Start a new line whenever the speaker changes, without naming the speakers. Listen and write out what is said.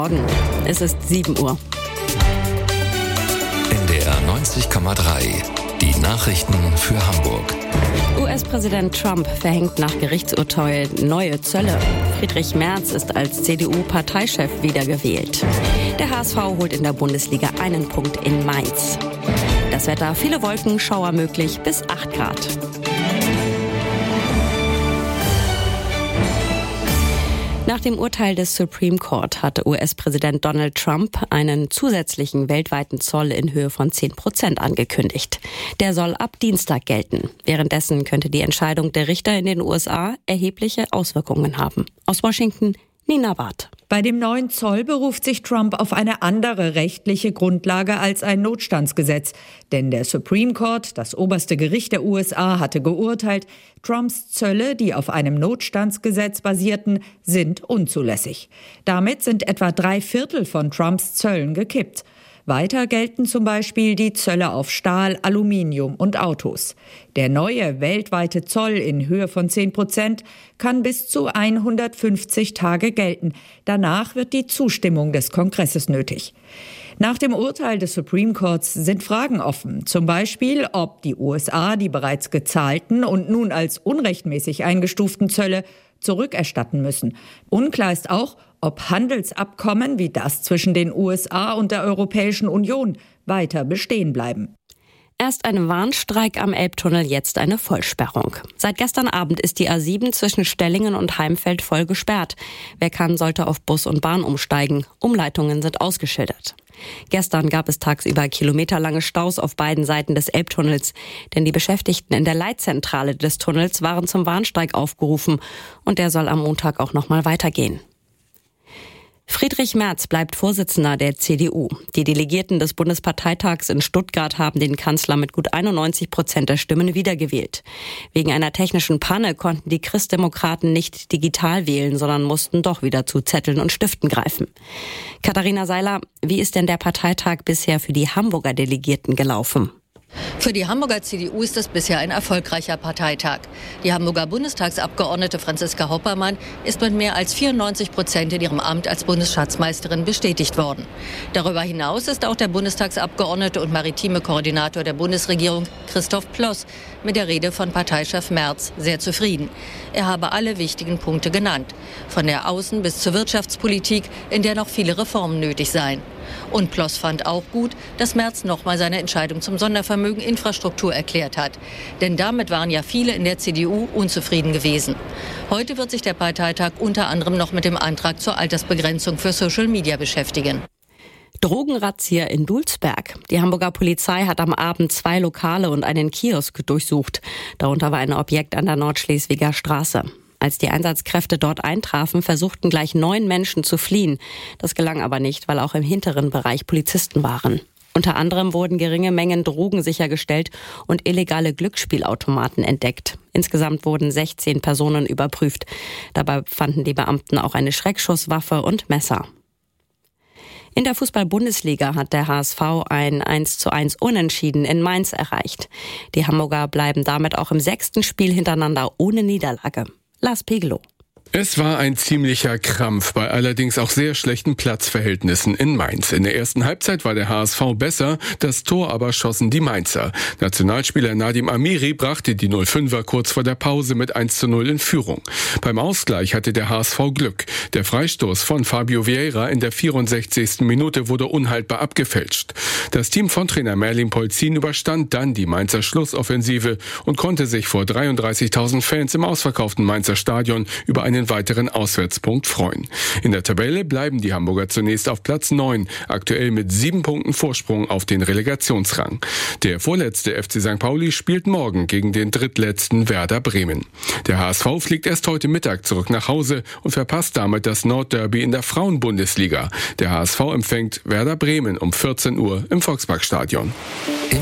Morgen, es ist 7 Uhr.
NDR 90,3. Die Nachrichten für Hamburg.
US-Präsident Trump verhängt nach Gerichtsurteil neue Zölle. Friedrich Merz ist als CDU-Parteichef wiedergewählt. Der HSV holt in der Bundesliga einen Punkt in Mainz. Das Wetter, viele Wolken, Schauer möglich bis 8 Grad. Nach dem Urteil des Supreme Court hat US-Präsident Donald Trump einen zusätzlichen weltweiten Zoll in Höhe von 10% angekündigt. Der soll ab Dienstag gelten. Währenddessen könnte die Entscheidung der Richter in den USA erhebliche Auswirkungen haben. Aus Washington, Nina Barth.
Bei dem neuen Zoll beruft sich Trump auf eine andere rechtliche Grundlage als ein Notstandsgesetz. Denn der Supreme Court, das oberste Gericht der USA, hatte geurteilt, Trumps Zölle, die auf einem Notstandsgesetz basierten, sind unzulässig. Damit sind etwa 3/4 von Trumps Zöllen gekippt. Weiter gelten zum Beispiel die Zölle auf Stahl, Aluminium und Autos. Der neue weltweite Zoll in Höhe von 10% kann bis zu 150 Tage gelten. Danach wird die Zustimmung des Kongresses nötig. Nach dem Urteil des Supreme Courts sind Fragen offen. Zum Beispiel, ob die USA die bereits gezahlten und nun als unrechtmäßig eingestuften Zölle zurückerstatten müssen. Unklar ist auch, ob Handelsabkommen wie das zwischen den USA und der Europäischen Union weiter bestehen bleiben.
Erst ein Warnstreik am Elbtunnel, jetzt eine Vollsperrung. Seit gestern Abend ist die A7 zwischen Stellingen und Heimfeld voll gesperrt. Wer kann, sollte auf Bus und Bahn umsteigen. Umleitungen sind ausgeschildert. Gestern gab es tagsüber kilometerlange Staus auf beiden Seiten des Elbtunnels, denn die Beschäftigten in der Leitzentrale des Tunnels waren zum Warnstreik aufgerufen und der soll am Montag auch noch mal weitergehen. Friedrich Merz bleibt Vorsitzender der CDU. Die Delegierten des Bundesparteitags in Stuttgart haben den Kanzler mit gut 91% der Stimmen wiedergewählt. Wegen einer technischen Panne konnten die Christdemokraten nicht digital wählen, sondern mussten doch wieder zu Zetteln und Stiften greifen. Katharina Seiler, wie ist denn der Parteitag bisher für die Hamburger Delegierten gelaufen?
Für die Hamburger CDU ist es bisher ein erfolgreicher Parteitag. Die Hamburger Bundestagsabgeordnete Franziska Hoppermann ist mit mehr als 94% in ihrem Amt als Bundesschatzmeisterin bestätigt worden. Darüber hinaus ist auch der Bundestagsabgeordnete und maritime Koordinator der Bundesregierung Christoph Ploss mit der Rede von Parteichef Merz sehr zufrieden. Er habe alle wichtigen Punkte genannt, von der Außen- bis zur Wirtschaftspolitik, in der noch viele Reformen nötig seien. Und Ploss fand auch gut, dass Merz nochmal seine Entscheidung zum Sondervermögen Infrastruktur erklärt hat. Denn damit waren ja viele in der CDU unzufrieden gewesen. Heute wird sich der Parteitag unter anderem noch mit dem Antrag zur Altersbegrenzung für Social Media beschäftigen.
Drogenrazzia in Dulsberg. Die Hamburger Polizei hat am Abend 2 Lokale und einen Kiosk durchsucht. Darunter war ein Objekt an der Nordschleswiger Straße. Als die Einsatzkräfte dort eintrafen, versuchten gleich 9 Menschen zu fliehen. Das gelang aber nicht, weil auch im hinteren Bereich Polizisten waren. Unter anderem wurden geringe Mengen Drogen sichergestellt und illegale Glücksspielautomaten entdeckt. Insgesamt wurden 16 Personen überprüft. Dabei fanden die Beamten auch eine Schreckschusswaffe und Messer. In der Fußball-Bundesliga hat der HSV ein 1:1 Unentschieden in Mainz erreicht. Die Hamburger bleiben damit auch im 6. Spiel hintereinander ohne Niederlage. Lars Pegelow.
Es war ein ziemlicher Krampf bei allerdings auch sehr schlechten Platzverhältnissen in Mainz. In der ersten Halbzeit war der HSV besser, das Tor aber schossen die Mainzer. Nationalspieler Nadim Amiri brachte die 05er kurz vor der Pause mit 1:0 in Führung. Beim Ausgleich hatte der HSV Glück. Der Freistoß von Fabio Vieira in der 64. Minute wurde unhaltbar abgefälscht. Das Team von Trainer Merlin Polzin überstand dann die Mainzer Schlussoffensive und konnte sich vor 33.000 Fans im ausverkauften Mainzer Stadion über einen weiteren Auswärtspunkt freuen. In der Tabelle bleiben die Hamburger zunächst auf Platz 9, aktuell mit 7 Punkten Vorsprung auf den Relegationsrang. Der vorletzte FC St. Pauli spielt morgen gegen den drittletzten Werder Bremen. Der HSV fliegt erst heute Mittag zurück nach Hause und verpasst damit das Nordderby in der Frauenbundesliga. Der HSV empfängt Werder Bremen um 14 Uhr im Volksparkstadion.